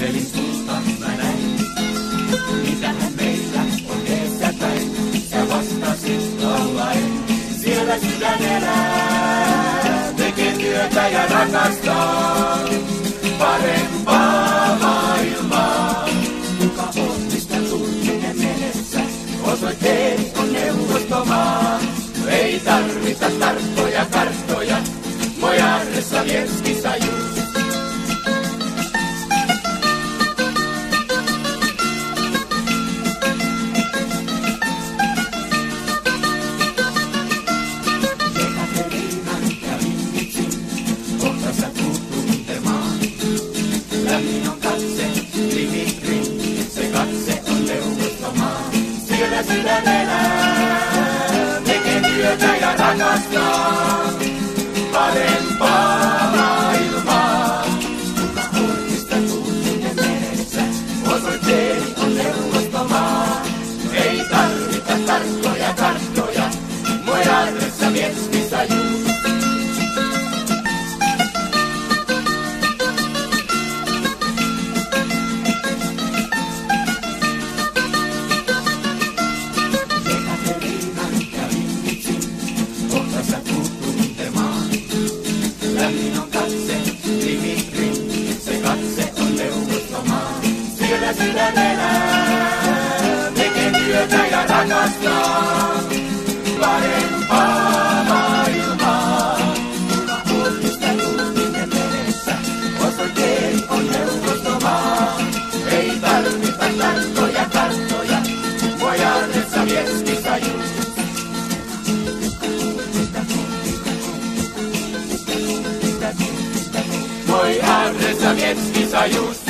katselin sulta mä näin, mitähän meillä on edessäpäin. Sä vastasit laulaen, siellä sydän elää, tekee työtä ja rakastaa parempaa maailmaa. Kuka on, mistä tuntinen menessä, osoitteeni on Neuvostomaa. Ei tarvita tarkkoja karttoja, Mojarre Sowiecki Sojusz. Jekaterinan ja Vinnitsin, kohta sä tuut tuntemaan. Lämmin on katse, Dimitrin, se katse on Neuvostomaa. Siellä sydän elää, tekee työtä ja rakastaa parempaa maailmaa. Kuka on, mistä tuntinen menessä, osoitteeni on Neuvostomaa. Ei tarvita tarkkoja karttoja, Mojarre Sowiecki Sojusz. Jekaterinan ja Vinnitsin, kohta sä tuut tuntemaan. Lämmin on katse, Dimitrin, se katse on Neuvostomaa. Siellä sydän elää, tekee työtä ja rakastaa parempaa maailmaa. Kuka on, mistä tuntinen menessä, osoitteeni on Neuvostomaa. Ei tarvita tarkkoja karttoja, Mojarre Sowiecki Sojusz. Mojarre Sowiecki Sojusz.